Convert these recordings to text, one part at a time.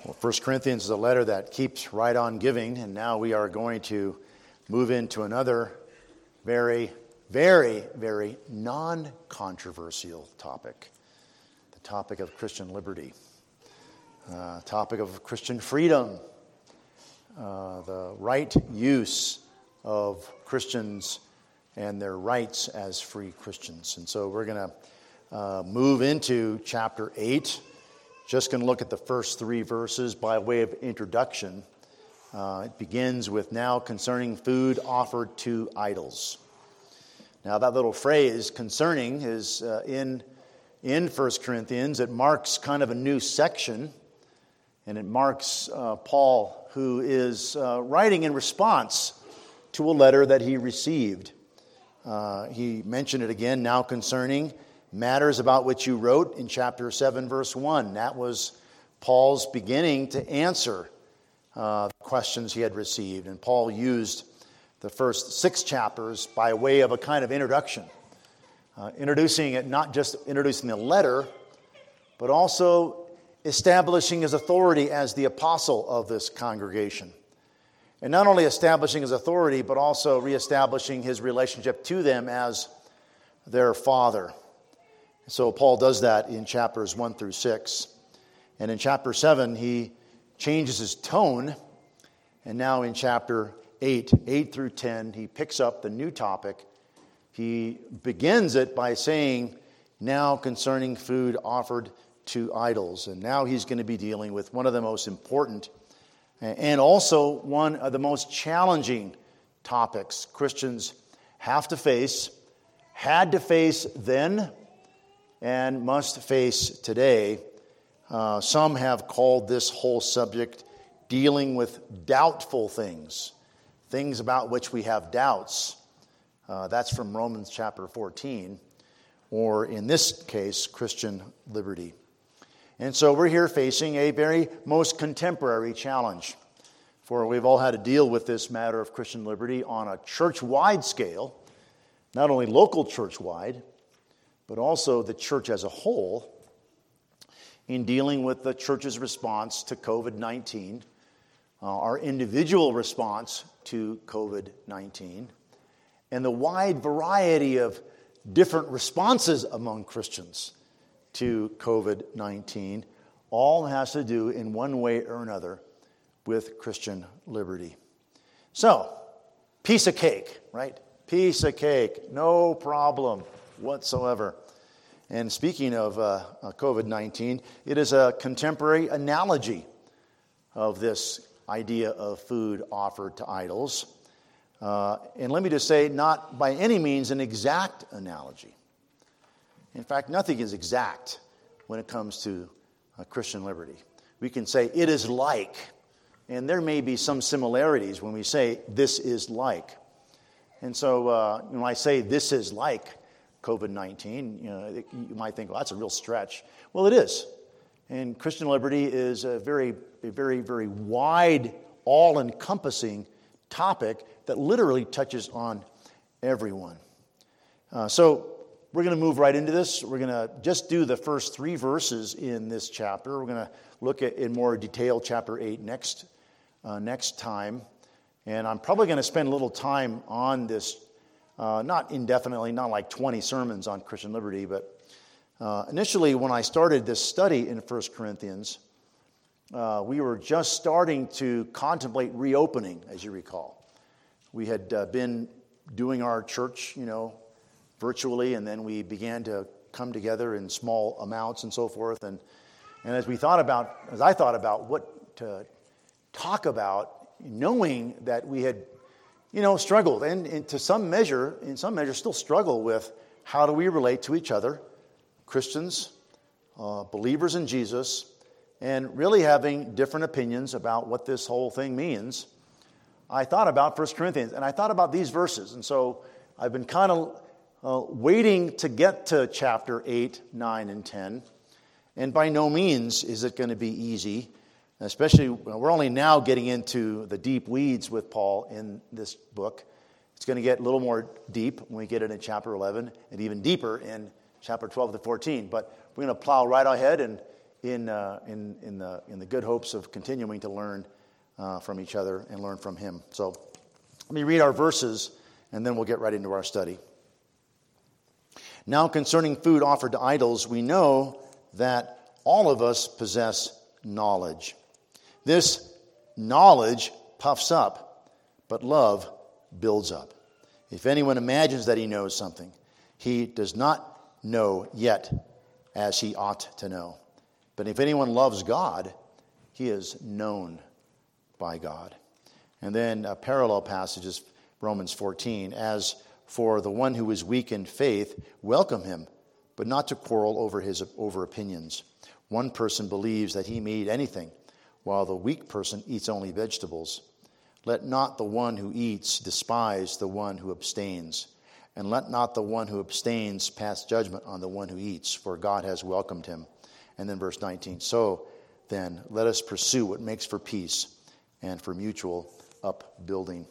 Well, 1 Corinthians is a letter that keeps right on giving, and now we are going to move into another very, very, very non-controversial topic, the topic of Christian liberty, topic of Christian freedom, the right use of Christians and their rights as free Christians. And so we're going to move into chapter 8. Just going to look at the first 3 verses by way of introduction. It begins with, now concerning food offered to idols. Now that little phrase, concerning, is in 1 Corinthians. It marks kind of a new section, and it marks Paul, who is writing in response to a letter that he received. He mentioned it again, now concerning matters about which you wrote in chapter 7, verse 1. That was Paul's beginning to answer questions he had received. And Paul used the first 6 chapters by way of a kind of introduction. Introducing it, not just introducing the letter, but also establishing his authority as the apostle of this congregation. And not only establishing his authority, but also reestablishing his relationship to them as their father. So Paul does that in chapters 1 through 6. And in chapter 7, he changes his tone. And now in chapter 8 through 10, he picks up the new topic. He begins it by saying, now concerning food offered to idols. And now he's going to be dealing with one of the most important and also one of the most challenging topics Christians have to face, had to face then, and must face today. Some have called this whole subject dealing with doubtful things, things about which we have doubts. That's from Romans chapter 14, or in this case, Christian liberty. And so we're here facing a very most contemporary challenge, for we've all had to deal with this matter of Christian liberty on a church-wide scale, not only local church-wide, but also the church as a whole, in dealing with the church's response to COVID-19, our individual response to COVID-19, and the wide variety of different responses among Christians to COVID-19, all has to do in one way or another with Christian liberty. So, piece of cake, right? Piece of cake, no problem whatsoever. And speaking of COVID-19, it is a contemporary analogy of this idea of food offered to idols. And let me just say, not by any means an exact analogy. In fact, nothing is exact when it comes to Christian liberty. We can say it is like, and there may be some similarities when we say this is like. And so when I say this is like COVID-19, you might think, well, that's a real stretch. Well, it is. And Christian liberty is a very, very wide, all-encompassing topic that literally touches on everyone. So we're going to move right into this. We're going to just do the first 3 verses in this chapter. We're going to look at in more detail chapter 8 next time. And I'm probably going to spend a little time on this, not indefinitely, not like 20 sermons on Christian liberty, but initially when I started this study in 1 Corinthians, we were just starting to contemplate reopening, as you recall. We had been doing our church, virtually, and then we began to come together in small amounts and so forth. And as I thought about what to talk about, knowing that we had, struggled, and in some measure, still struggle with how do we relate to each other, Christians, believers in Jesus, and really having different opinions about what this whole thing means. I thought about 1 Corinthians, and I thought about these verses. And so I've been kind of waiting to get to chapter 8, 9, and 10. And by no means is it going to be easy, especially we're only now getting into the deep weeds with Paul in this book. It's going to get a little more deep when we get into chapter 11, and even deeper in chapter 12 to 14. But we're going to plow right ahead and in the good hopes of continuing to learn from each other and learn from him. So let me read our verses, and then we'll get right into our study. Now concerning food offered to idols, we know that all of us possess knowledge. This knowledge puffs up, but love builds up. If anyone imagines that he knows something, he does not know yet as he ought to know. But if anyone loves God, he is known by God. And then a parallel passage is Romans 14. As for the one who is weak in faith, welcome him, but not to quarrel over opinions. One person believes that he may eat anything, while the weak person eats only vegetables. Let not the one who eats despise the one who abstains, and let not the one who abstains pass judgment on the one who eats, for God has welcomed him. And then verse 19, so then let us pursue what makes for peace and for mutual upbuilding.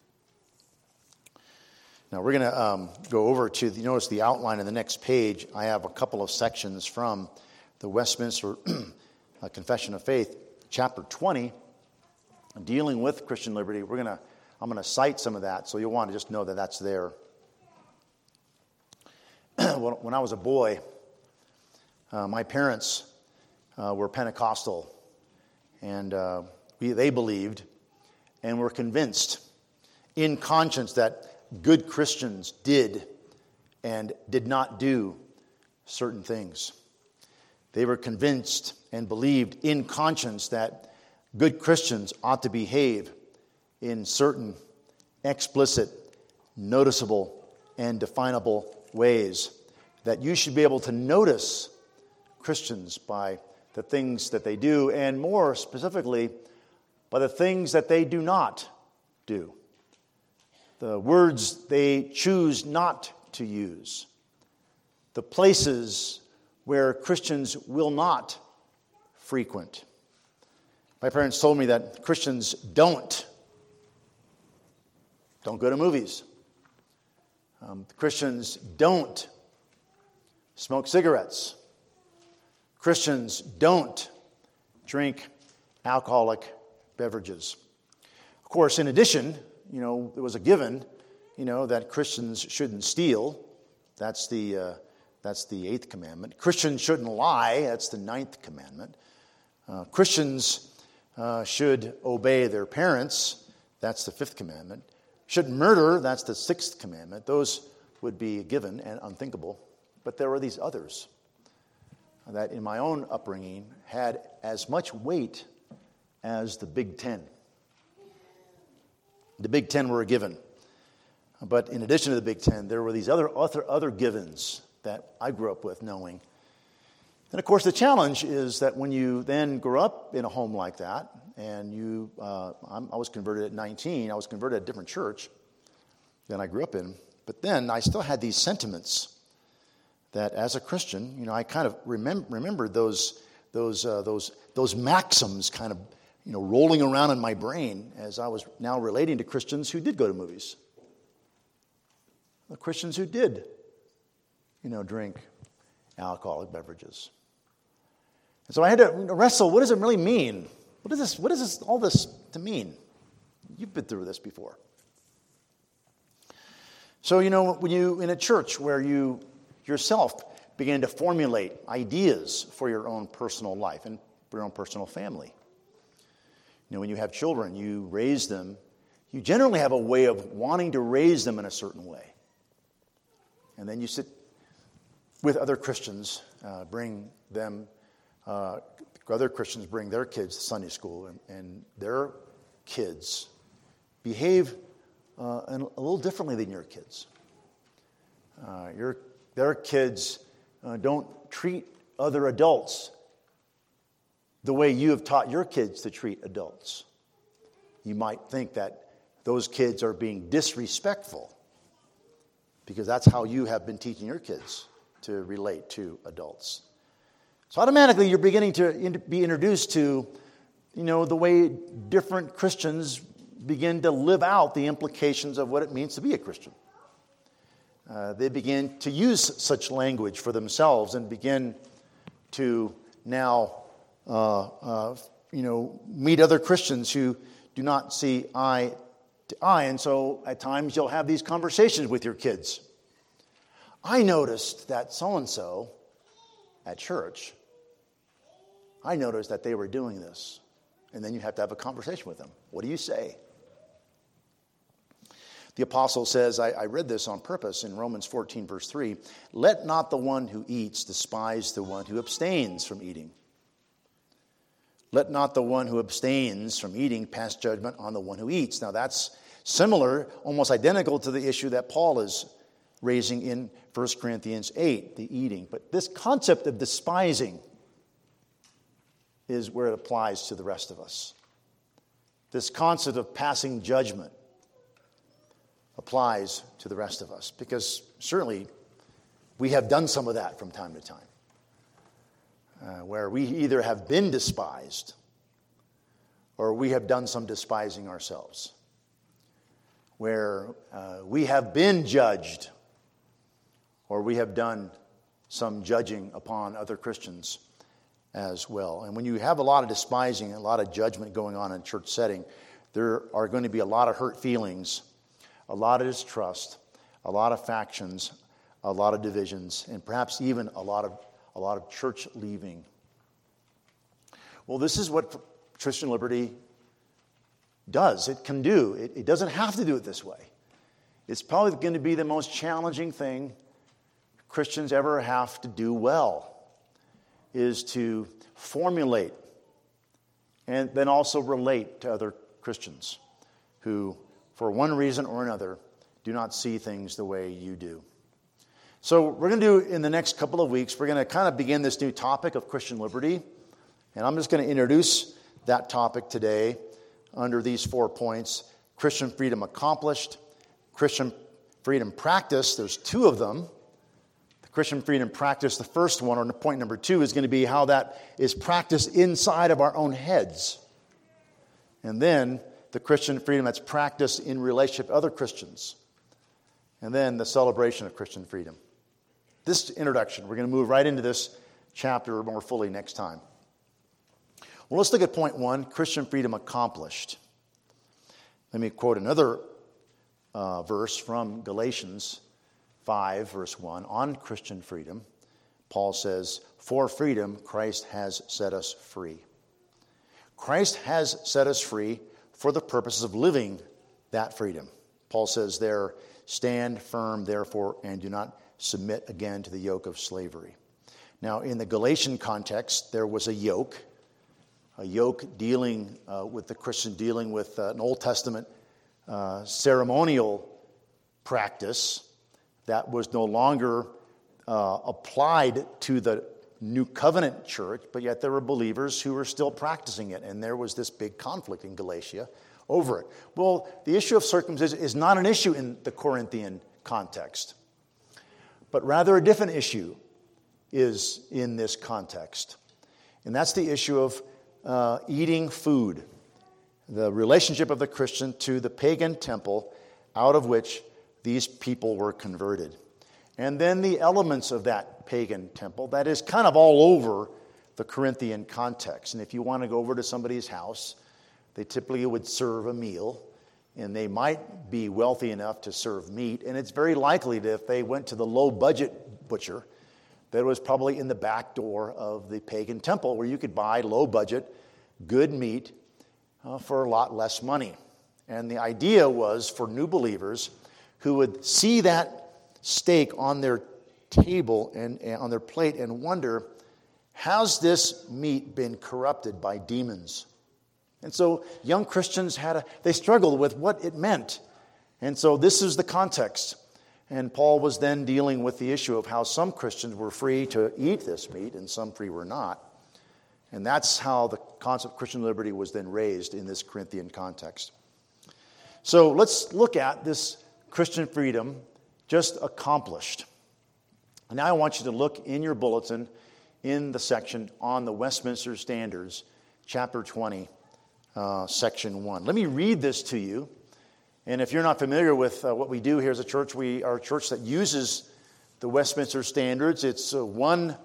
Now we're going to go over to, you notice the outline in the next page. I have a couple of sections from the Westminster Confession of Faith, chapter 20, dealing with Christian liberty. I'm going to cite some of that, so you'll want to just know that that's there. When I was a boy, my parents were Pentecostal, and they believed and were convinced in conscience that good Christians did and did not do certain things. They were convinced and believed in conscience that good Christians ought to behave in certain explicit, noticeable, and definable ways. That you should be able to notice Christians by the things that they do, and more specifically, by the things that they do not do. The words they choose not to use. The places where Christians will not frequent. My parents told me that Christians don't go to movies. Christians don't smoke cigarettes. Christians don't drink alcoholic beverages. Of course, in addition, there was a given, that Christians shouldn't steal. That's the 8th commandment. Christians shouldn't lie. That's the 9th commandment. Christians should obey their parents. That's the 5th commandment. Shouldn't murder. That's the 6th commandment. Those would be given and unthinkable. But there were these others that in my own upbringing had as much weight as the Big Ten. The Big Ten were a given. But in addition to the Big Ten, there were these other givens that I grew up with knowing. And of course, the challenge is that when you then grow up in a home like that, and I was converted at 19, I was converted at a different church than I grew up in, but then I still had these sentiments that as a Christian, I kind of remembered those maxims kind of, rolling around in my brain as I was now relating to Christians who did go to movies. The Christians who did, drink alcoholic beverages. And so I had to wrestle, what does it really mean? What is all this to mean? You've been through this before. So, when you, in a church where you yourself begin to formulate ideas for your own personal life and for your own personal family. When you have children, you raise them. You generally have a way of wanting to raise them in a certain way. And then you sit with other Christians, other Christians bring their kids to Sunday school, and their kids behave a little differently than your kids. Their kids don't treat other adults the way you have taught your kids to treat adults. You might think that those kids are being disrespectful because that's how you have been teaching your kids to relate to adults. So automatically you're beginning to be introduced to, the way different Christians begin to live out the implications of what it means to be a Christian. They begin to use such language for themselves and begin to now meet other Christians who do not see eye to eye. And so at times you'll have these conversations with your kids. I noticed that so-and-so at church, I noticed that they were doing this. And then you have to have a conversation with them. What do you say? The apostle says, I read this on purpose in Romans 14, verse 3, let not the one who eats despise the one who abstains from eating. Let not the one who abstains from eating pass judgment on the one who eats. Now that's similar, almost identical to the issue that Paul is raising in 1 Corinthians 8, the eating. But this concept of despising is where it applies to the rest of us. This concept of passing judgment applies to the rest of us, because certainly we have done some of that from time to time, where we either have been despised or we have done some despising ourselves, where we have been judged or we have done some judging upon other Christians as well. And when you have a lot of despising and a lot of judgment going on in a church setting, there are going to be a lot of hurt feelings, a lot of distrust, a lot of factions, a lot of divisions, and perhaps even a lot of church leaving. Well, this is what Christian Liberty does. It can do. It doesn't have to do it this way. It's probably going to be the most challenging thing Christians ever have to do well, is to formulate and then also relate to other Christians who, for one reason or another, do not see things the way you do. So we're going to do, in the next couple of weeks, we're going to kind of begin this new topic of Christian liberty. And I'm just going to introduce that topic today under these 4 points. Christian freedom accomplished, Christian freedom practice, there's 2 of them. The Christian freedom practice, the first one, or point number 2, is going to be how that is practiced inside of our own heads. And then the Christian freedom that's practiced in relationship to other Christians. And then the celebration of Christian freedom. This introduction, we're going to move right into this chapter more fully next time. Well, let's look at point 1, Christian freedom accomplished. Let me quote another verse from Galatians 5, verse 1, on Christian freedom. Paul says, "For freedom Christ has set us free." Christ has set us free for the purposes of living that freedom. Paul says there, "Stand firm, therefore, and do not submit again to the yoke of slavery." Now, in the Galatian context, there was a yoke dealing with the Christian, dealing with an Old Testament ceremonial practice that was no longer applied to the New Covenant church, but yet there were believers who were still practicing it, and there was this big conflict in Galatia over it. Well, the issue of circumcision is not an issue in the Corinthian context, but rather a different issue is in this context, and that's the issue of eating food, the relationship of the Christian to the pagan temple out of which these people were converted. And then the elements of that pagan temple that is kind of all over the Corinthian context. And if you want to go over to somebody's house, they typically would serve a meal, and they might be wealthy enough to serve meat. And it's very likely that if they went to the low-budget butcher, that it was probably in the back door of the pagan temple where you could buy low-budget, good meat for a lot less money. And the idea was for new believers who would see that steak on their table and on their plate and wonder, has this meat been corrupted by demons? And so young Christians they struggled with what it meant. And so this is the context. And Paul was then dealing with the issue of how some Christians were free to eat this meat and some free were not. And that's how the concept of Christian liberty was then raised in this Corinthian context. So let's look at this Christian freedom just accomplished. And now I want you to look in your bulletin in the section on the Westminster Standards, chapter 20, section 1. Let me read this to you. And if you're not familiar with what we do here as a church, we are a church that uses the Westminster Standards. It's one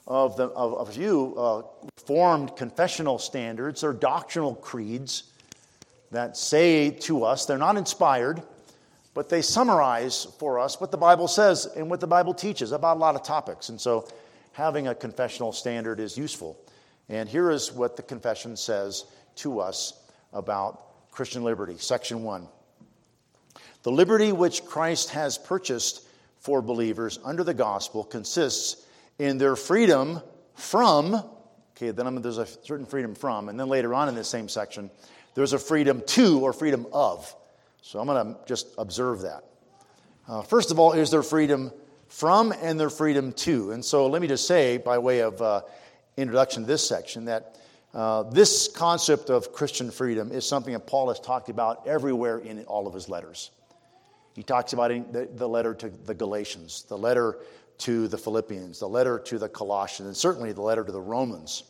of a few formed confessional standards or doctrinal creeds that say to us, they're not inspired, but they summarize for us what the Bible says and what the Bible teaches about a lot of topics. And so having a confessional standard is useful. And here is what the confession says to us about Christian liberty. Section 1. The liberty which Christ has purchased for believers under the gospel consists in their freedom from, there's a certain freedom from, and then later on in this same section, there's a freedom to or freedom of. So I'm going to just observe that. First of all, is their freedom from and their freedom to. And so let me just say, by way of introduction to this section, that this concept of Christian freedom is something that Paul has talked about everywhere in all of his letters. He talks about it in the letter to the Galatians, the letter to the Philippians, the letter to the Colossians, and certainly the letter to the Romans.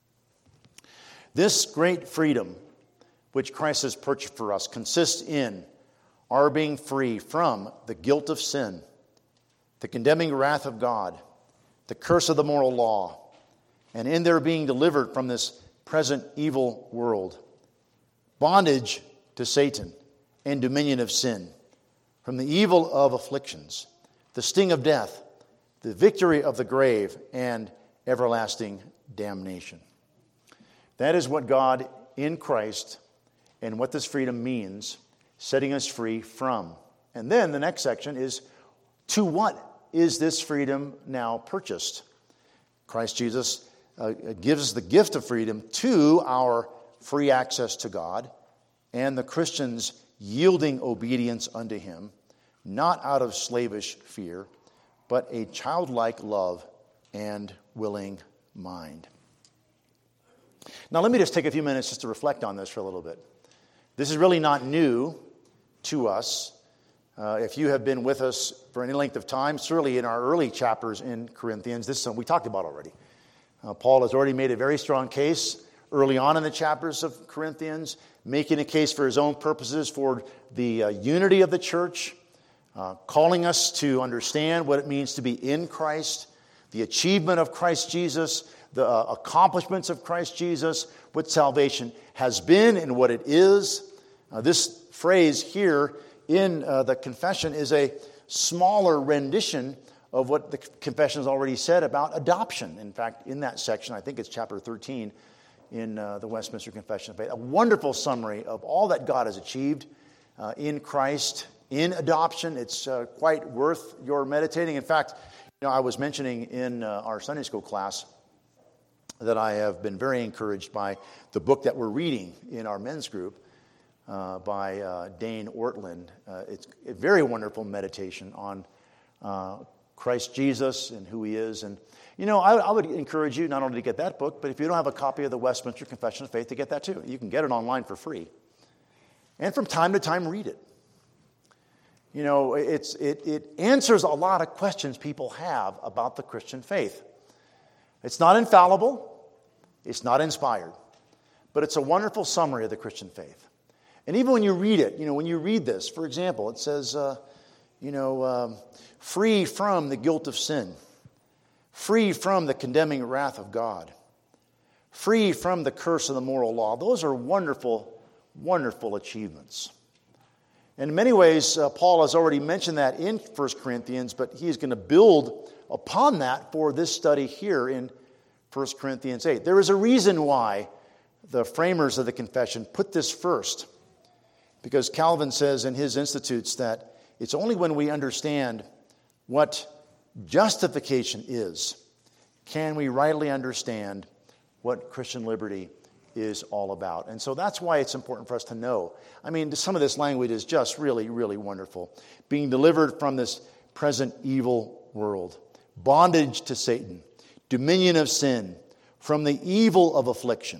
This great freedom which Christ has purchased for us consists in our being free from the guilt of sin, the condemning wrath of God, the curse of the moral law, and in their being delivered from this present evil world, bondage to Satan and dominion of sin, from the evil of afflictions, the sting of death, the victory of the grave, and everlasting damnation. That is what God in Christ and what this freedom means, setting us free from. And then the next section is, to what is this freedom now purchased? Christ Jesus gives us the gift of freedom to our free access to God and the Christian's yielding obedience unto Him, not out of slavish fear, but a childlike love and willing mind. Now let me just take a few minutes just to reflect on this for a little bit. This is really not new to us. If you have been with us for any length of time, certainly in our early chapters in Corinthians, this is something we talked about already. Paul has already made a very strong case early on in the chapters of Corinthians, making a case for his own purposes for the unity of the church, calling us to understand what it means to be in Christ, the achievement of Christ Jesus, the accomplishments of Christ Jesus, what salvation has been and what it is. This phrase here in the confession is a smaller rendition of what the confession has already said about adoption. In fact, in that section, I think it's chapter 13 in the Westminster Confession of Faith, a wonderful summary of all that God has achieved in Christ, in adoption. It's quite worth your meditating. In fact, I was mentioning in our Sunday school class that I have been very encouraged by the book that we're reading in our men's group by Dane Ortland. It's a very wonderful meditation on Christ Jesus and who He is. And, I would encourage you not only to get that book, but if you don't have a copy of the Westminster Confession of Faith, to get that too. You can get it online for free. And from time to time, read it. It answers a lot of questions people have about the Christian faith. It's not infallible. It's not inspired. But it's a wonderful summary of the Christian faith. And even when you read it, when you read this, for example, it says, free from the guilt of sin, free from the condemning wrath of God, free from the curse of the moral law. Those are wonderful, wonderful achievements. In many ways, Paul has already mentioned that in 1 Corinthians, but he's going to build upon that for this study here in 1 Corinthians 8. There is a reason why the framers of the confession put this first, because Calvin says in his Institutes that it's only when we understand what justification is can we rightly understand what Christian liberty is all about. And so that's why it's important for us to know. I mean, some of this language is just really, really wonderful. Being delivered from this present evil world, bondage to Satan, dominion of sin, from the evil of affliction.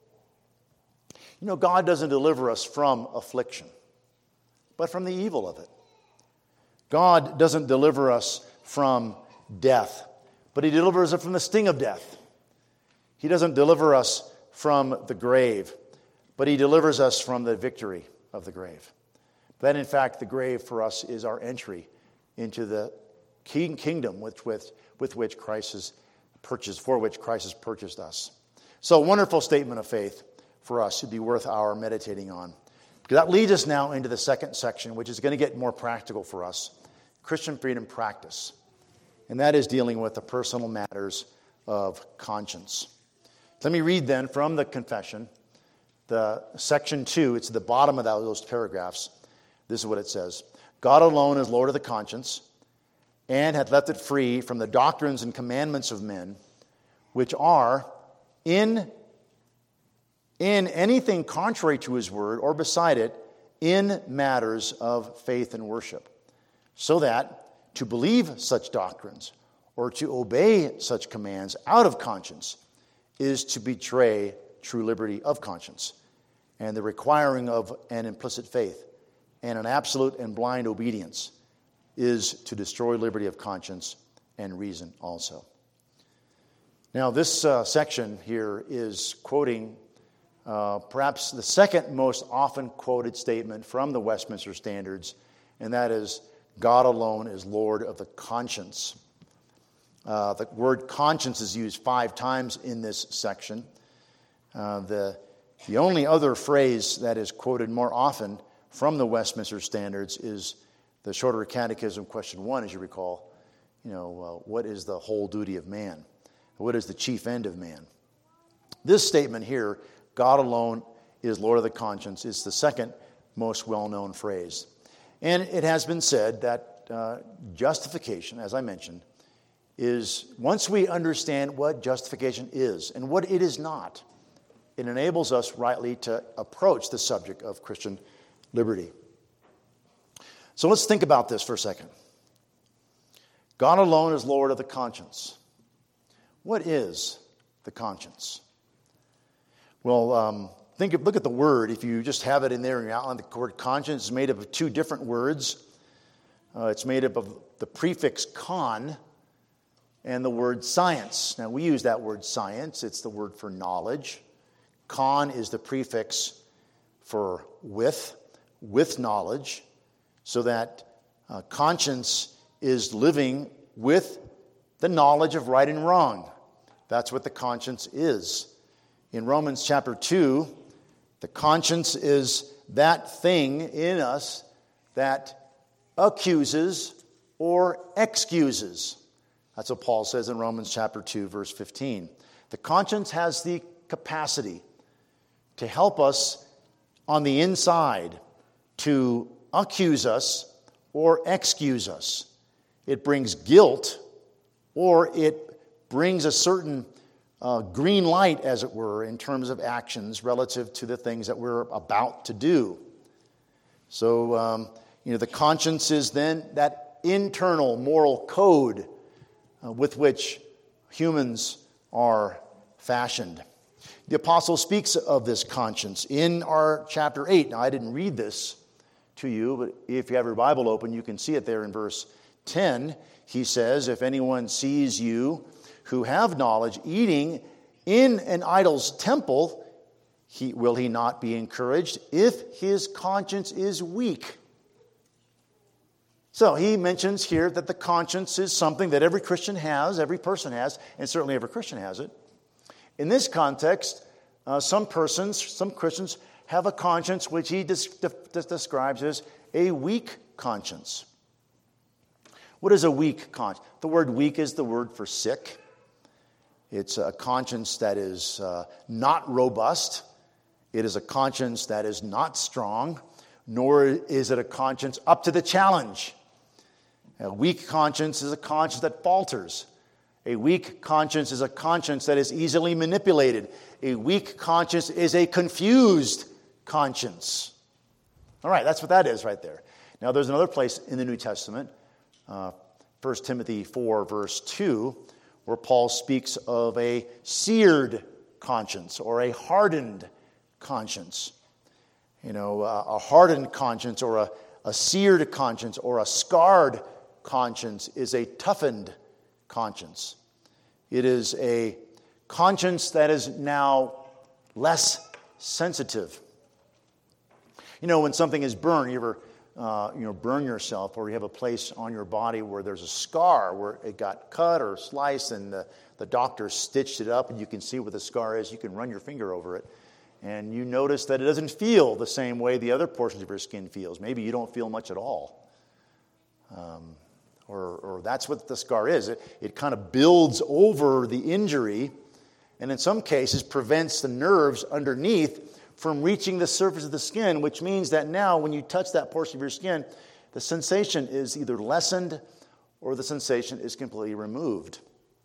God doesn't deliver us from affliction, but from the evil of it. God doesn't deliver us from death, but He delivers us from the sting of death. He doesn't deliver us from the grave, but He delivers us from the victory of the grave. That, in fact, the grave for us is our entry into the kingdom with which Christ has for which Christ has purchased us. So, wonderful statement of faith for us. It'd be worth our meditating on. Because that leads us now into the second section, which is going to get more practical for us. Christian freedom practice. And that is dealing with the personal matters of conscience. Let me read then from the confession, the section 2. It's at the bottom of those paragraphs. This is what it says. God alone is Lord of the conscience, and hath left it free from the doctrines and commandments of men, which are in anything contrary to his word, or beside it, in matters of faith and worship. So that to believe such doctrines, or to obey such commands out of conscience, is to betray true liberty of conscience, and the requiring of an implicit faith, and an absolute and blind obedience, is to destroy liberty of conscience and reason also. Now, this section here is quoting perhaps the second most often quoted statement from the Westminster Standards, and that is, God alone is Lord of the conscience. The word conscience is used 5 times in this section. The only other phrase that is quoted more often from the Westminster Standards is the Shorter Catechism, question 1, as you recall. What is the whole duty of man? What is the chief end of man? This statement here, God alone is Lord of the conscience, is the second most well-known phrase. And it has been said that justification, as I mentioned, is, once we understand what justification is and what it is not, it enables us rightly to approach the subject of Christian liberty. So let's think about this for a second. God alone is Lord of the conscience. What is the conscience? Well, look at the word. If you just have it in there in your outline, the word conscience is made up of 2 different words. It's made up of the prefix con and the word science. Now, we use that word science. It's the word for knowledge. Con is the prefix for with knowledge, so that conscience is living with the knowledge of right and wrong. That's what the conscience is. In Romans chapter 2, the conscience is that thing in us that accuses or excuses. That's what Paul says in Romans chapter 2, verse 15. The conscience has the capacity to help us on the inside to accuse us or excuse us. It brings guilt, or it brings a certain green light, as it were, in terms of actions relative to the things that we're about to do. So, the conscience is then that internal moral code with which humans are fashioned. The apostle speaks of this conscience in our chapter 8. Now, I didn't read this to you, but if you have your Bible open, you can see it there in verse 10. He says, if anyone sees you who have knowledge eating in an idol's temple, will he not be encouraged if his conscience is weak? So he mentions here that the conscience is something that every Christian has, every person has, and certainly every Christian has it. In this context, some Christians have a conscience which he describes as a weak conscience. What is a weak conscience? The word weak is the word for sick. It's a conscience that is not robust. It is a conscience that is not strong, nor is it a conscience up to the challenge. A weak conscience is a conscience that falters. A weak conscience is a conscience that is easily manipulated. A weak conscience is a confused conscience. All right, that's what that is right there. Now, there's another place in the New Testament, 1 Timothy 4, verse 2, where Paul speaks of a seared conscience or a hardened conscience. A hardened conscience or a seared conscience or a scarred conscience is a toughened conscience. It is a conscience that is now less sensitive. When something is burned, you ever burn yourself, or you have a place on your body where there's a scar, where it got cut or sliced, and the doctor stitched it up and you can see where the scar is, you can run your finger over it. And you notice that it doesn't feel the same way the other portions of your skin feels. Maybe you don't feel much at all. Or that's what the scar is. It kind of builds over the injury, and in some cases prevents the nerves underneath from reaching the surface of the skin, which means that now when you touch that portion of your skin, the sensation is either lessened or the sensation is completely removed.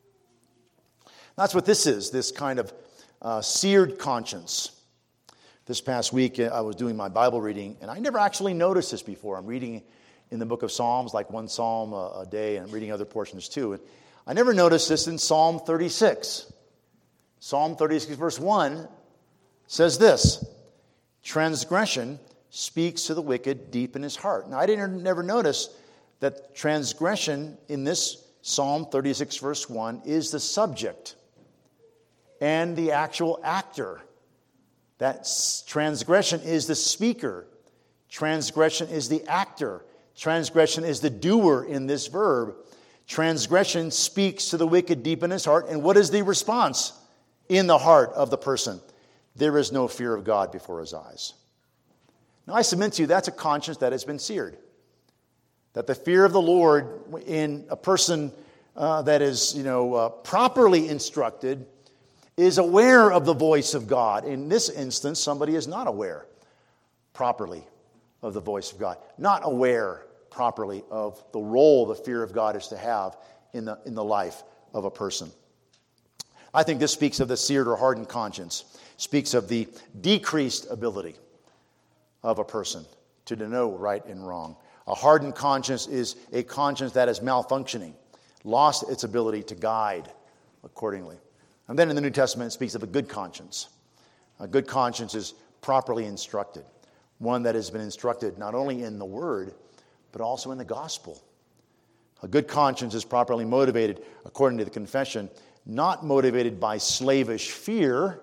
That's what this is, this kind of seared conscience. This past week, I was doing my Bible reading, and I never actually noticed this before. I'm reading in the book of Psalms, like one psalm a day, and I'm reading other portions too. And I never noticed this in Psalm 36. Psalm 36, verse 1 says this: transgression speaks to the wicked deep in his heart. Now, I never notice that transgression in this Psalm 36, verse 1 is the subject and the actual actor. That transgression is the speaker. Transgression is the actor. Transgression is the doer in this verb. Transgression speaks to the wicked deep in his heart. And what is the response in the heart of the person? There is no fear of God before his eyes. Now, I submit to you, that's a conscience that has been seared. That the fear of the Lord in a person that is, properly instructed is aware of the voice of God. In this instance, somebody is not aware properly of the voice of God. Not aware properly of the role the fear of God is to have in the life of a person. I think this speaks of the seared or hardened conscience. Speaks of the decreased ability of a person to know right and wrong. A hardened conscience is a conscience that is malfunctioning, lost its ability to guide accordingly. And then in the New Testament, it speaks of a good conscience. A good conscience is properly instructed. One that has been instructed not only in the Word, but also in the gospel. A good conscience is properly motivated, according to the confession, not motivated by slavish fear,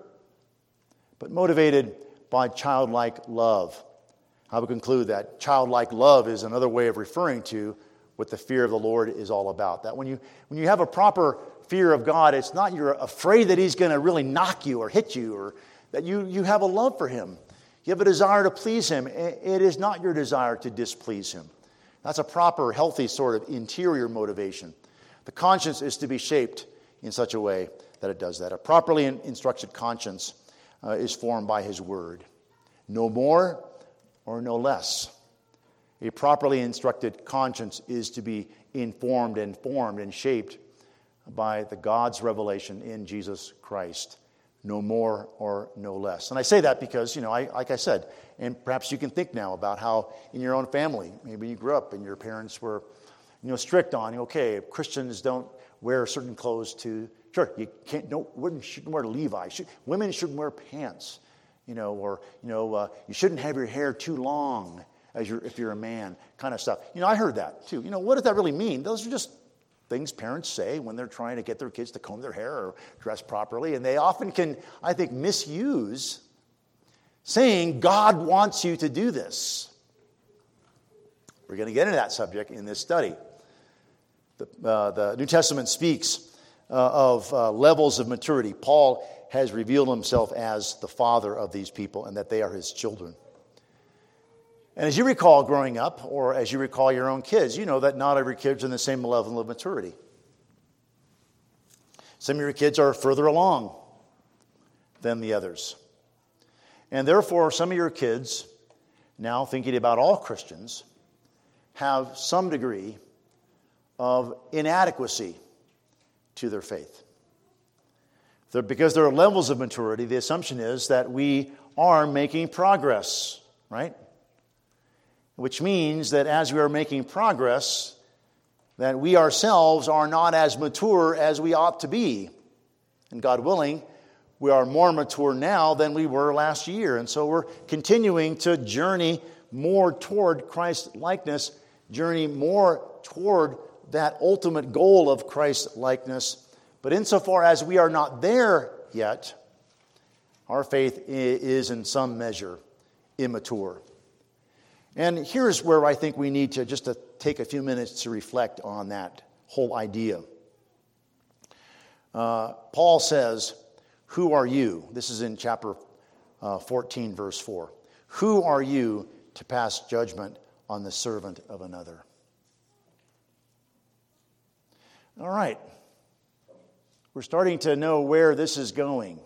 but motivated by childlike love. I would conclude that childlike love is another way of referring to what the fear of the Lord is all about. That when you have a proper fear of God, it's not you're afraid that He's going to really knock you or hit you, or that you have a love for Him. You have a desire to please Him. It is not your desire to displease Him. That's a proper, healthy sort of interior motivation. The conscience is to be shaped in such a way that it does that. A properly instructed conscience is formed by His Word. No more or no less. A properly instructed conscience is to be informed and formed and shaped by the God's revelation in Jesus Christ. No more or no less. And I say that because, like I said, and perhaps you can think now about how in your own family, maybe you grew up and your parents were, strict on, okay, Christians don't wear certain clothes to church. You shouldn't wear Levi. Women shouldn't wear pants, or you shouldn't have your hair too long if you're a man, kind of stuff. I heard that too. What does that really mean? Those are just things parents say when they're trying to get their kids to comb their hair or dress properly. And they often can, I think, misuse saying God wants you to do this. We're going to get into that subject in this study. The New Testament speaks of levels of maturity. Paul has revealed himself as the father of these people and that they are his children. And as you recall growing up, or as you recall your own kids, you know that not every kid's in the same level of maturity. Some of your kids are further along than the others. And therefore, some of your kids, now thinking about all Christians, have some degree of inadequacy to their faith. Because there are levels of maturity, the assumption is that we are making progress, right? Which means that as we are making progress, that we ourselves are not as mature as we ought to be. And God willing, we are more mature now than we were last year. And so we're continuing to journey more toward Christ likeness, journey more toward that ultimate goal of Christ likeness. But insofar as we are not there yet, our faith is in some measure immature. And here's where I think we need to take a few minutes to reflect on that whole idea. Paul says, "Who are you?" This is in chapter 14, verse 4. "Who are you to pass judgment on the servant of another?" All right. We're starting to know where this is going.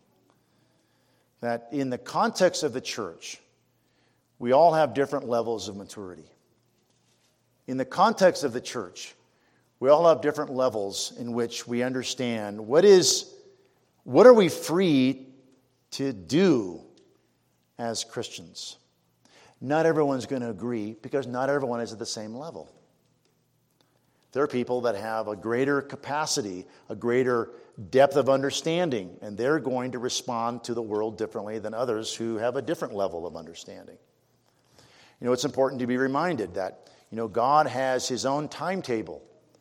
That in the context of the church, we all have different levels of maturity. In the context of the church, we all have different levels in which we understand what are we free to do as Christians. Not everyone's going to agree because not everyone is at the same level. There are people that have a greater capacity, a greater depth of understanding, and they're going to respond to the world differently than others who have a different level of understanding. You know, it's important to be reminded that, God has His own timetable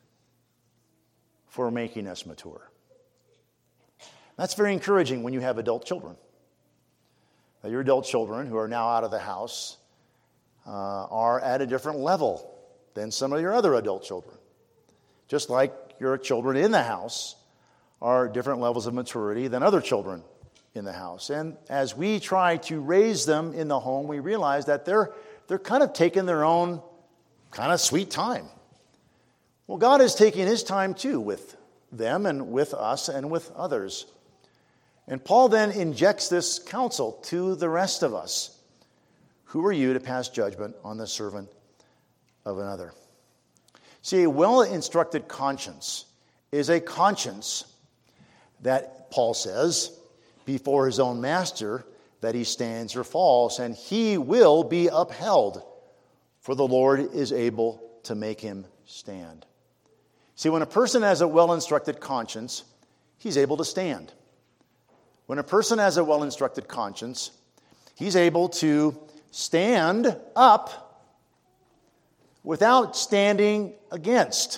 for making us mature. That's very encouraging when you have adult children. Now, your adult children who are now out of the house are at a different level than some of your other adult children. Just like your children in the house are different levels of maturity than other children in the house. And as we try to raise them in the home, we realize that they're kind of taking their own kind of sweet time. Well, God is taking His time too with them and with us and with others. And Paul then injects this counsel to the rest of us. Who are you to pass judgment on the servant of another? See, a well-instructed conscience is a conscience that, Paul says, before his own master, that he stands or falls, and he will be upheld, for the Lord is able to make him stand. See, when a person has a well-instructed conscience, he's able to stand. When a person has a well-instructed conscience, he's able to stand up without standing against.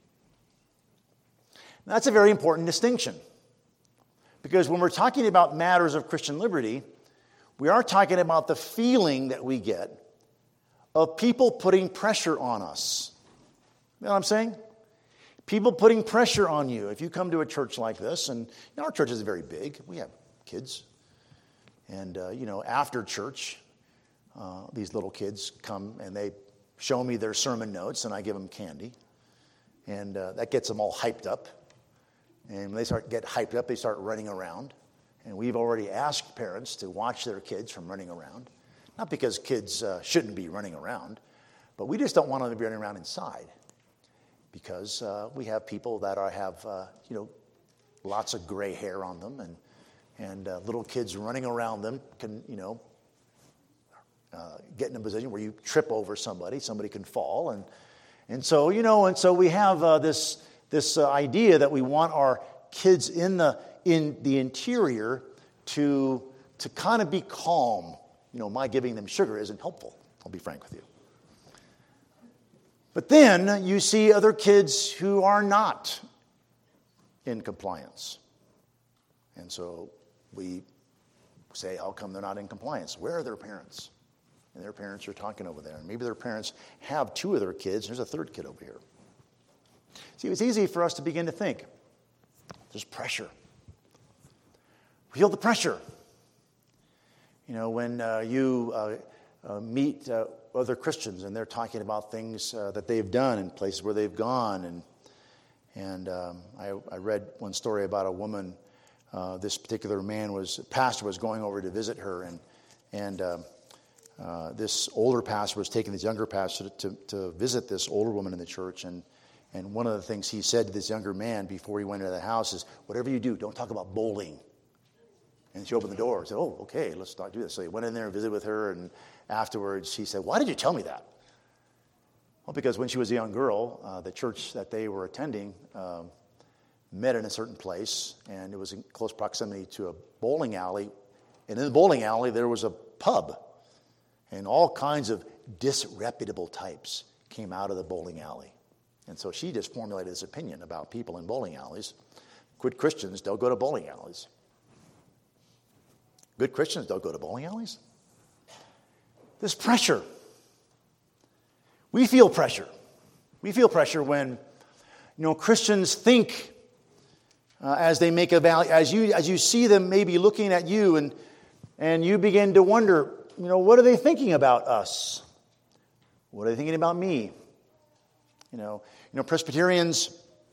Now, that's a very important distinction. Because when we're talking about matters of Christian liberty, we are talking about the feeling that we get of people putting pressure on us. You know what I'm saying? People putting pressure on you. If you come to a church like this, and our church is very big. We have kids. And, after church, these little kids come and they show me their sermon notes, and I give them candy. And that gets them all hyped up. And when they get hyped up, they start running around. And we've already asked parents to watch their kids from running around. Not because kids shouldn't be running around, but we just don't want them to be running around inside. Because we have people that have lots of gray hair on them, and little kids running around them can, get in a position where you trip over somebody can fall, and so we have this idea that we want our kids in the interior to kind of be calm. My giving them sugar isn't helpful. I'll be frank with you. But then you see other kids who are not in compliance, and so we say, how come they're not in compliance? Where are their parents? And their parents are talking over there. And maybe their parents have two of their kids. There's a third kid over here. See, it's easy for us to begin to think. There's pressure. Feel the pressure. When you meet other Christians and they're talking about things that they've done and places where they've gone. And I read one story about a woman. This particular pastor was going over to visit her, and this older pastor was taking this younger pastor to visit this older woman in the church. And one of the things he said to this younger man before he went into the house is, whatever you do, don't talk about bowling. And she opened the door and said, oh, okay, let's not do this. So he went in there and visited with her, and afterwards he said, why did you tell me that? Well, because when she was a young girl, the church that they were attending met in a certain place, and it was in close proximity to a bowling alley. And in the bowling alley, there was a pub. And all kinds of disreputable types came out of the bowling alley. And so she just formulated this opinion about people in bowling alleys. Good Christians don't go to bowling alleys. Good Christians don't go to bowling alleys. There's pressure. We feel pressure. We feel pressure when, Christians think as they make as you see them maybe looking at you, and you begin to wonder, what are they thinking about us? What are they thinking about me? Presbyterians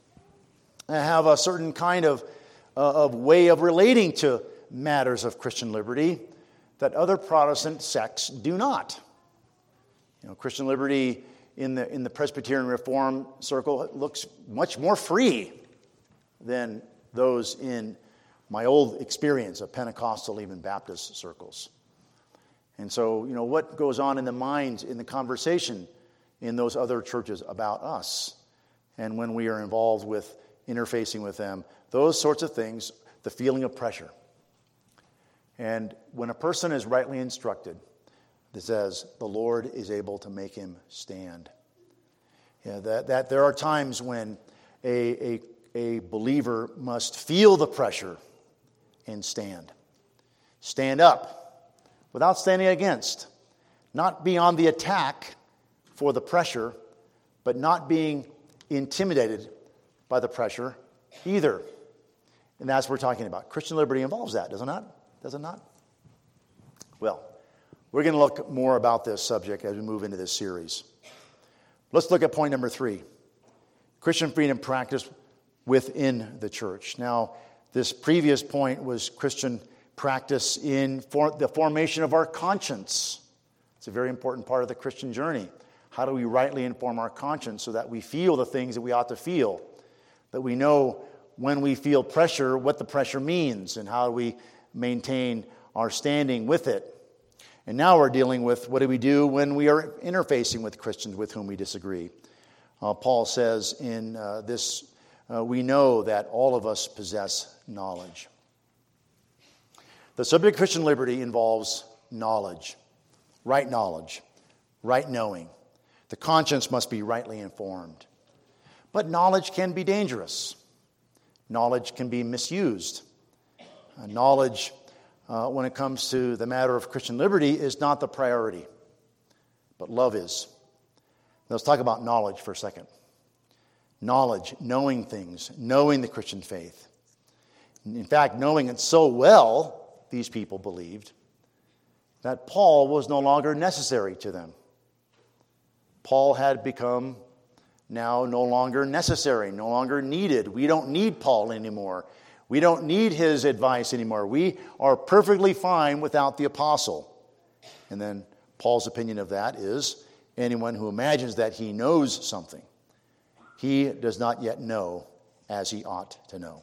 have a certain kind of way of relating to matters of Christian liberty that other Protestant sects do not. Christian liberty in the Presbyterian Reform circle looks much more free than those in my old experience of Pentecostal, even Baptist circles. And so, what goes on in the minds, in the conversation in those other churches about us, and when we are involved with interfacing with them, those sorts of things, the feeling of pressure. And when a person is rightly instructed, it says, the Lord is able to make him stand. That there are times when a believer must feel the pressure and stand. Stand up without standing against. Not be on the attack for the pressure, but not being intimidated by the pressure either. And that's what we're talking about. Christian liberty involves that, does it not? Does it not? Well, we're going to look more about this subject as we move into this series. Let's look at point number 3. Christian freedom practice within the church. Now, this previous point was Christian practice in the formation of our conscience. It's a very important part of the Christian journey. How do we rightly inform our conscience so that we feel the things that we ought to feel? That we know when we feel pressure, what the pressure means, and how we maintain our standing with it. And now we're dealing with what do we do when we are interfacing with Christians with whom we disagree. Paul says in this, we know that all of us possess knowledge. The subject of Christian liberty involves knowledge, right knowing. The conscience must be rightly informed. But knowledge can be dangerous. Knowledge can be misused. Knowledge, when it comes to the matter of Christian liberty, is not the priority, but love is. Let's talk about knowledge for a second. Knowledge, knowing things, knowing the Christian faith. In fact, knowing it so well, these people believed, that Paul was no longer necessary to them. Paul had become now no longer necessary, no longer needed. We don't need Paul anymore. We don't need his advice anymore. We are perfectly fine without the apostle. And then Paul's opinion of that is anyone who imagines that he knows something, he does not yet know as he ought to know.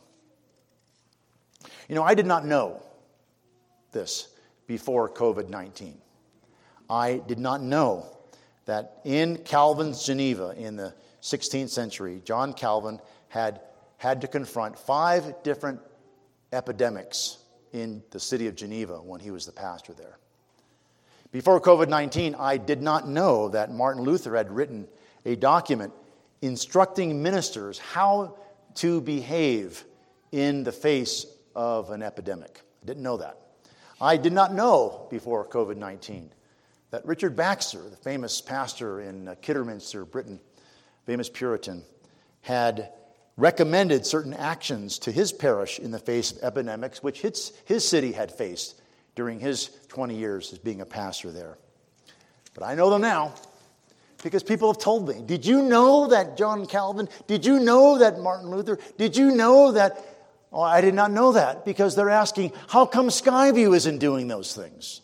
I did not know this before COVID-19. I did not know that in Calvin's Geneva in the 16th century, John Calvin had to confront 5 different epidemics in the city of Geneva when he was the pastor there. Before COVID-19, I did not know that Martin Luther had written a document instructing ministers how to behave in the face of an epidemic. I didn't know that. I did not know before COVID-19 that Richard Baxter, the famous pastor in Kidderminster, Britain, famous Puritan, had recommended certain actions to his parish in the face of epidemics which his city had faced during his 20 years as being a pastor there. But I know them now because people have told me, did you know that John Calvin? Did you know that Martin Luther? Did you know that? Oh, I did not know that because they're asking, how come Skyview isn't doing those things?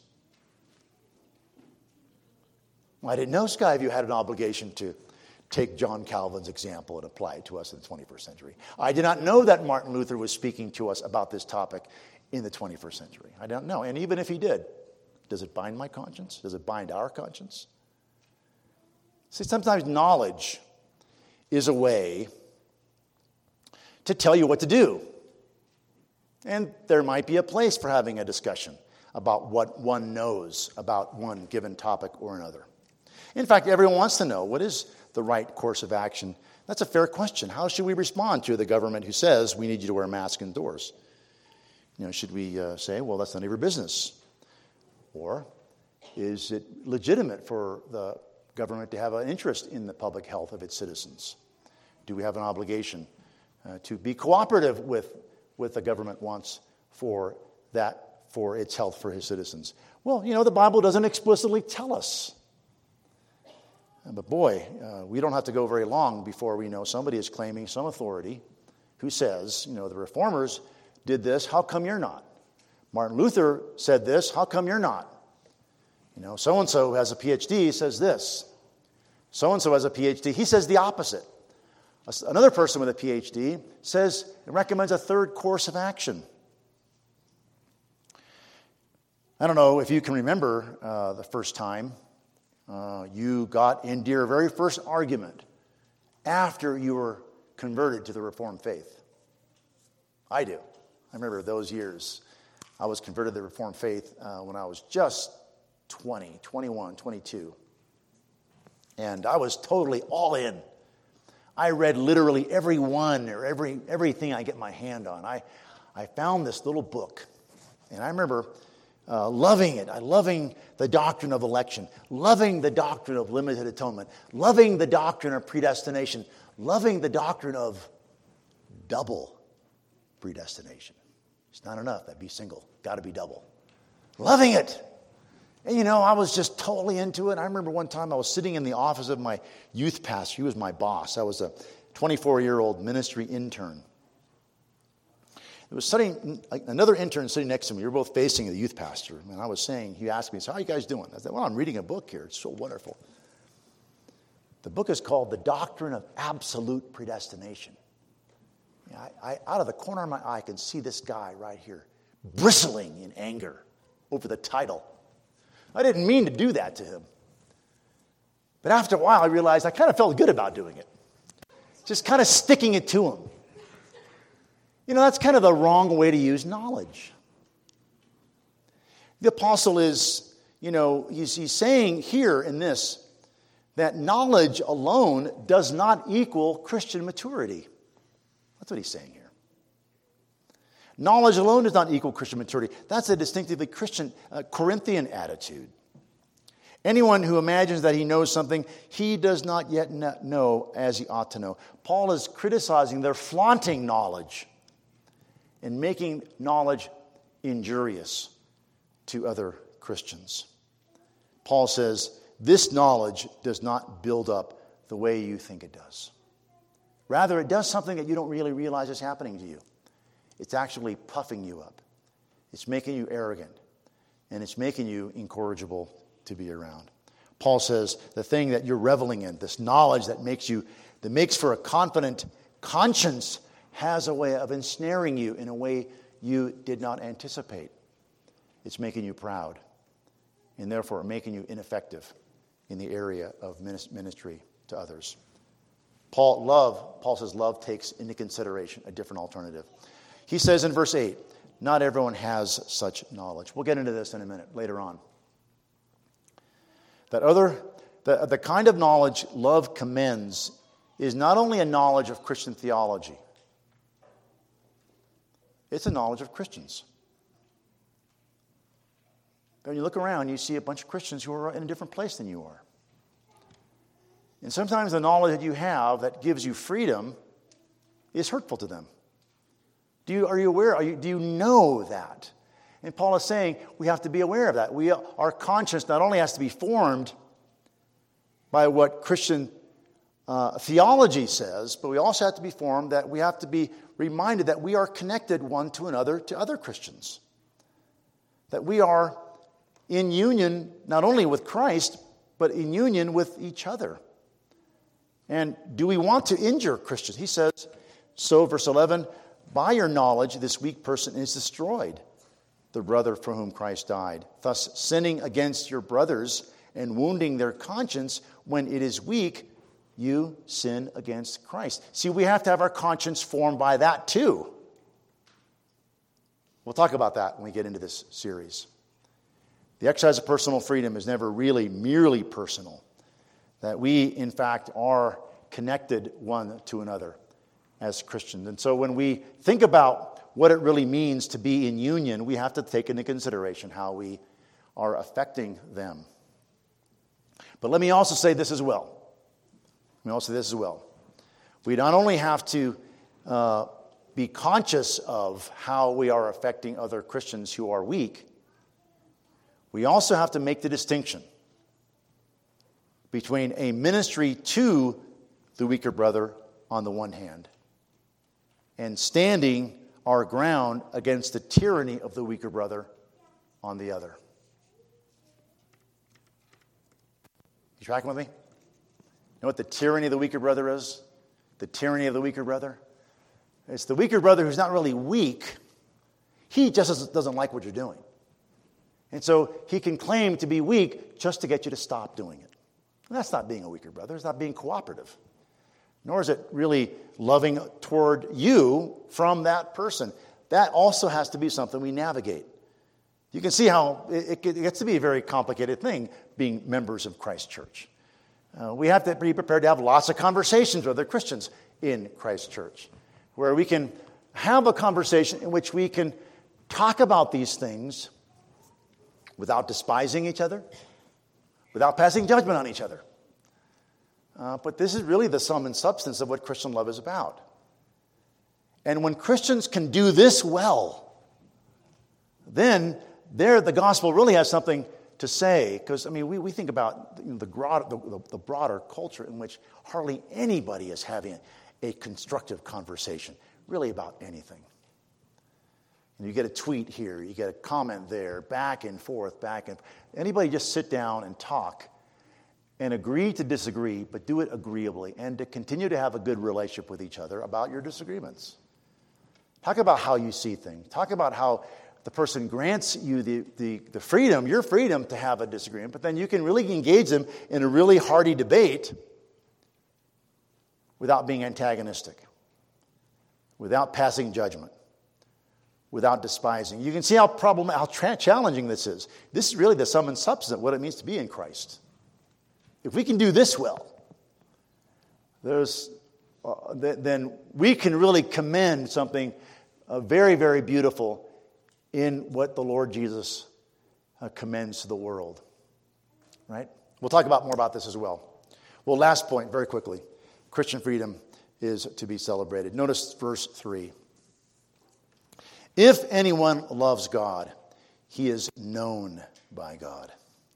Well, I didn't know Skyview had an obligation to take John Calvin's example and apply it to us in the 21st century. I did not know that Martin Luther was speaking to us about this topic in the 21st century. I don't know. And even if he did, does it bind my conscience? Does it bind our conscience? See, sometimes knowledge is a way to tell you what to do. And there might be a place for having a discussion about what one knows about one given topic or another. In fact, everyone wants to know, what is the right course of action? That's a fair question. How should we respond to the government who says we need you to wear a mask indoors? Should we say, well, that's none of your business? Or is it legitimate for the government to have an interest in the public health of its citizens? Do we have an obligation to be cooperative with what the government wants for its health for his citizens. Well, the Bible doesn't explicitly tell us. But boy, we don't have to go very long before we know somebody is claiming some authority who says, the reformers did this, how come you're not? Martin Luther said this, how come you're not? So-and-so who has a PhD says this. So-and-so has a PhD, he says the opposite. Another person with a PhD says, it recommends a third course of action. I don't know if you can remember the first time you got into your very first argument after you were converted to the Reformed faith. I do. I remember those years. I was converted to the Reformed faith when I was just 20, 21, 22. And I was totally all in. I read literally every one or everything I get my hand on. I found this little book, and I remember loving it. Loving the doctrine of election, loving the doctrine of limited atonement, loving the doctrine of predestination, loving the doctrine of double predestination. It's not enough. That'd be single. Got to be double. Loving it. And I was just totally into it. I remember one time I was sitting in the office of my youth pastor. He was my boss. I was a 24-year-old ministry intern. There was another intern sitting next to me. We were both facing the youth pastor. And I was saying, he asked me, so how are you guys doing? I said, well, I'm reading a book here. It's so wonderful. The book is called The Doctrine of Absolute Predestination. I out of the corner of my eye, I can see this guy right here bristling in anger over the title. I didn't mean to do that to him. But after a while, I realized I kind of felt good about doing it. Just kind of sticking it to him. That's kind of the wrong way to use knowledge. The apostle is, he's saying here in this that knowledge alone does not equal Christian maturity. That's what he's saying here. Knowledge alone does not equal Christian maturity. That's a distinctively Christian, Corinthian attitude. Anyone who imagines that he knows something he does not yet know as he ought to know. Paul is criticizing their flaunting knowledge and making knowledge injurious to other Christians. Paul says, this knowledge does not build up the way you think it does. Rather, it does something that you don't really realize is happening to you. It's actually puffing you up. It's making you arrogant. And it's making you incorrigible to be around. Paul says the thing that you're reveling in, this knowledge that makes for a confident conscience, has a way of ensnaring you in a way you did not anticipate. It's making you proud, and therefore making you ineffective in the area of ministry to others. Paul says love takes into consideration a different alternative. He says in verse 8, not everyone has such knowledge. We'll get into this in a minute, later on. The kind of knowledge love commends is not only a knowledge of Christian theology, it's a knowledge of Christians. When you look around, you see a bunch of Christians who are in a different place than you are. And sometimes the knowledge that you have that gives you freedom is hurtful to them. Are you aware? Do you know that? And Paul is saying we have to be aware of that. Our conscience not only has to be formed by what Christian theology says, but we also have to be formed that we have to be reminded that we are connected one to another to other Christians. That we are in union not only with Christ, but in union with each other. And do we want to injure Christians? He says, so, verse 11, by your knowledge, this weak person is destroyed, the brother for whom Christ died. Thus, sinning against your brothers and wounding their conscience when it is weak, you sin against Christ. See, we have to have our conscience formed by that too. We'll talk about that when we get into this series. The exercise of personal freedom is never really merely personal. That we, in fact, are connected one to another as Christians. And so when we think about what it really means to be in union, we have to take into consideration how we are affecting them. But let me also say this as well. We not only have to be conscious of how we are affecting other Christians who are weak, we also have to make the distinction between a ministry to the weaker brother on the one hand and standing our ground against the tyranny of the weaker brother on the other. You tracking with me? You know what the tyranny of the weaker brother is? The tyranny of the weaker brother? It's the weaker brother who's not really weak. He just doesn't like what you're doing. And so he can claim to be weak just to get you to stop doing it. And that's not being a weaker brother. It's not being cooperative. Nor is it really loving toward you from that person. That also has to be something we navigate. You can see how it gets to be a very complicated thing being members of Christ Church. We have to be prepared to have lots of conversations with other Christians in Christ Church, where we can have a conversation in which we can talk about these things without despising each other, without passing judgment on each other. But this is really the sum and substance of what Christian love is about. And when Christians can do this well, then the gospel really has something to say. Because, we think about the broader culture in which hardly anybody is having a constructive conversation, really about anything. And you get a tweet here, you get a comment there, back and forth. Anybody just sit down and talk and agree to disagree, but do it agreeably, and to continue to have a good relationship with each other about your disagreements. Talk about how you see things. Talk about how the person grants you the freedom, your freedom to have a disagreement, but then you can really engage them in a really hearty debate without being antagonistic, without passing judgment, without despising. You can see how challenging this is. This is really the sum and substance of what it means to be in Christ. If we can do this well, then we can really commend something very, very beautiful in what the Lord Jesus commends to the world. Right? We'll talk more about this as well. Well, last point, very quickly. Christian freedom is to be celebrated. Notice verse 3. If anyone loves God, he is known by God.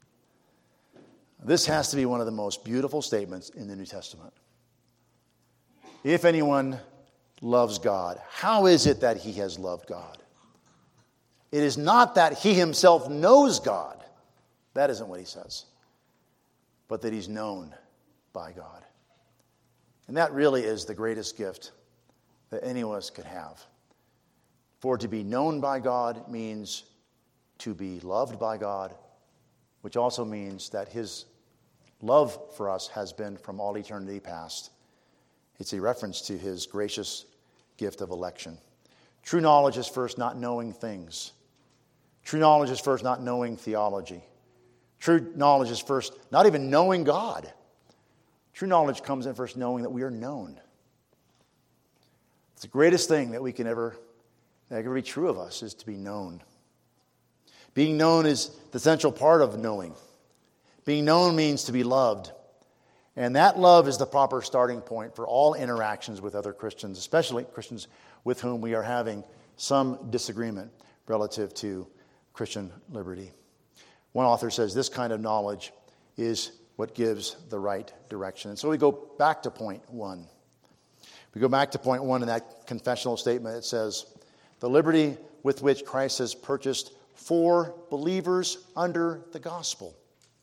This has to be one of the most beautiful statements in the New Testament. If anyone loves God, how is it that he has loved God? It is not that he himself knows God. That isn't what he says. But that he's known by God. And that really is the greatest gift that any of us could have. For to be known by God means to be loved by God, which also means that his love for us has been from all eternity past. It's a reference to his gracious gift of election. True knowledge is first not knowing things. True knowledge is first not knowing theology. True knowledge is first not even knowing God. True knowledge comes in first knowing that we are known. It's the greatest thing that can ever be true of us, is to be known. Being known is the essential part of knowing. Being known means to be loved. And that love is the proper starting point for all interactions with other Christians, especially Christians with whom we are having some disagreement relative to Christian liberty. One author says this kind of knowledge is what gives the right direction. And so we go back to point 1. We go back to point 1 in that confessional statement. It says, the liberty with which Christ has purchased for believers under the gospel.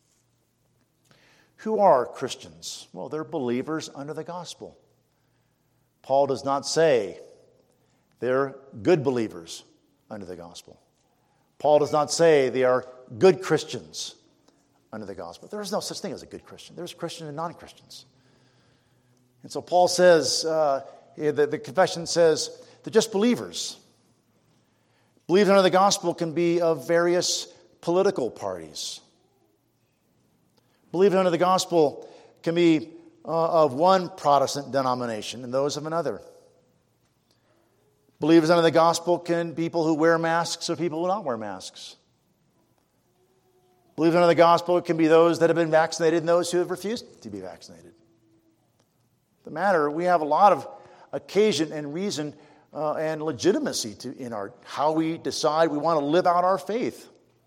Who are Christians? Well, they're believers under the gospel. Paul does not say they're good believers under the gospel. Paul does not say they are good Christians under the gospel. There is no such thing as a good Christian. There's Christians and non-Christians. And so Paul says, the confession says, they're just believers. Believers under the gospel can be of various political parties. Believers under the gospel can be of one Protestant denomination and those of another. Believers under the gospel can be people who wear masks or people who don't wear masks. Believers under the gospel can be those that have been vaccinated and those who have refused to be vaccinated. The matter, we have a lot of occasion and reason and legitimacy in how we decide we want to live out our faith.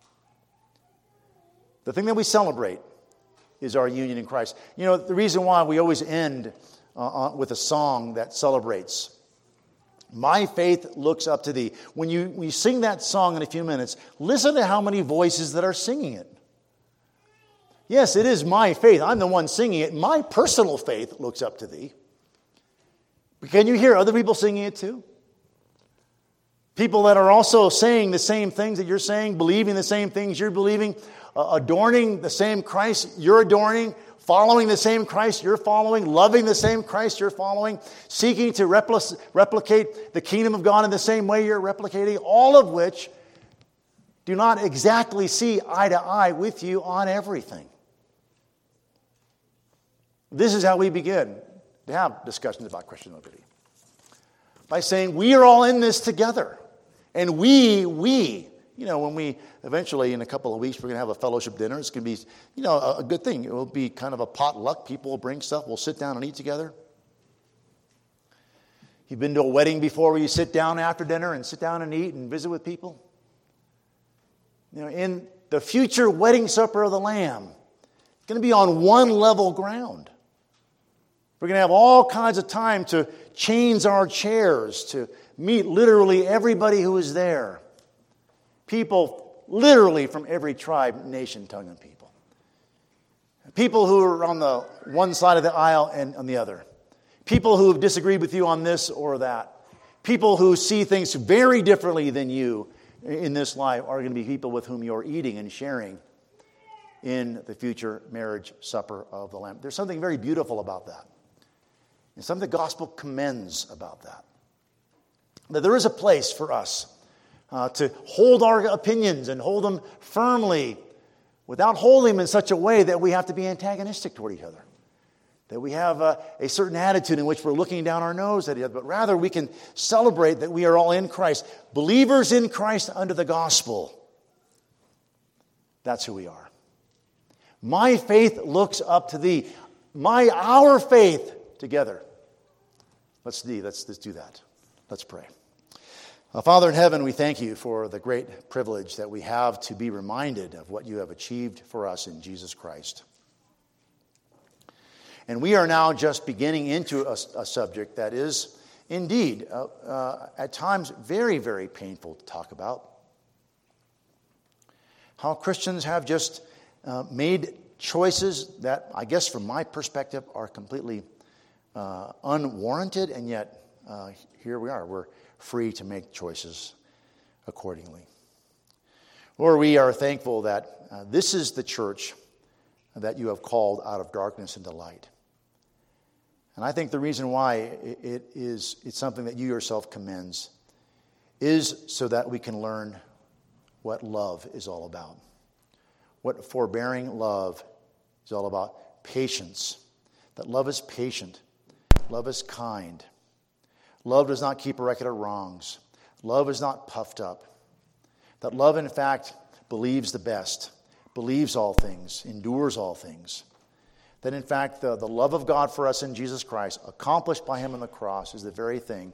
The thing that we celebrate is our union in Christ. You know, the reason why we always end with a song that celebrates. My faith looks up to thee. When you sing that song in a few minutes, listen to how many voices that are singing it. Yes, it is my faith. I'm the one singing it. My personal faith looks up to thee. But can you hear other people singing it too? People that are also saying the same things that you're saying, believing the same things you're believing, adorning the same Christ you're adoring, following the same Christ you're following, loving the same Christ you're following, seeking to replicate the kingdom of God in the same way you're replicating, all of which do not exactly see eye to eye with you on everything. This is how we begin to have discussions about Christian liberty. By saying, we are all in this together. And we, when we eventually, in a couple of weeks, we're going to have a fellowship dinner. It's going to be, a good thing. It will be kind of a potluck. People will bring stuff. We'll sit down and eat together. You've been to a wedding before where you sit down after dinner and sit down and eat and visit with people? In the future wedding supper of the Lamb, it's going to be on one level ground. We're going to have all kinds of time to change our chairs, to meet literally everybody who is there. People literally from every tribe, nation, tongue, and people. People who are on the one side of the aisle and on the other. People who have disagreed with you on this or that. People who see things very differently than you in this life are going to be people with whom you're eating and sharing in the future marriage supper of the Lamb. There's something very beautiful about that. And something the gospel commends about that. That there is a place for us to hold our opinions and hold them firmly without holding them in such a way that we have to be antagonistic toward each other. That we have a certain attitude in which we're looking down our nose at each other. But rather we can celebrate that we are all in Christ. Believers in Christ under the gospel. That's who we are. My faith looks up to thee. Our faith together. Let's do that. Let's pray. Father in heaven, we thank you for the great privilege that we have to be reminded of what you have achieved for us in Jesus Christ. And we are now just beginning into a subject that is indeed at times very, very painful to talk about. How Christians have just made choices that, I guess from my perspective, are completely unwarranted, and yet here we are. We're free to make choices accordingly. Lord, we are thankful that this is the church that you have called out of darkness into light. And I think the reason why it's something that you yourself commends is so that we can learn what love is all about. What forbearing love is all about. Patience. That love is patient. Love is kind. Love does not keep a record of wrongs. Love is not puffed up. That love, in fact, believes the best, believes all things, endures all things. That, in fact, the love of God for us in Jesus Christ, accomplished by him on the cross, is the very thing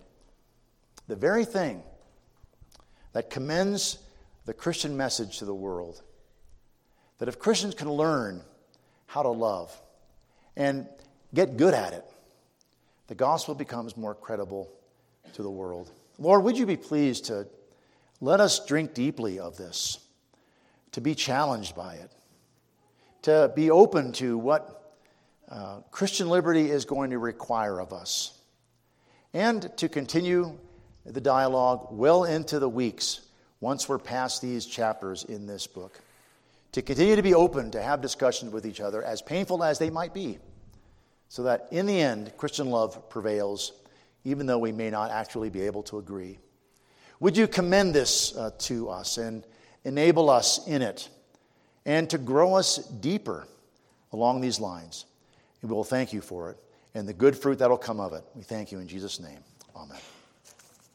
that commends the Christian message to the world. That if Christians can learn how to love and get good at it, the gospel becomes more credible to the world. Lord, would you be pleased to let us drink deeply of this, to be challenged by it, to be open to what Christian liberty is going to require of us, and to continue the dialogue well into the weeks once we're past these chapters in this book, to continue to be open to have discussions with each other, as painful as they might be, so that in the end, Christian love prevails, even though we may not actually be able to agree. Would you commend this to us and enable us in it, and to grow us deeper along these lines? And we will thank you for it, and the good fruit that will come of it. We thank you in Jesus' name. Amen.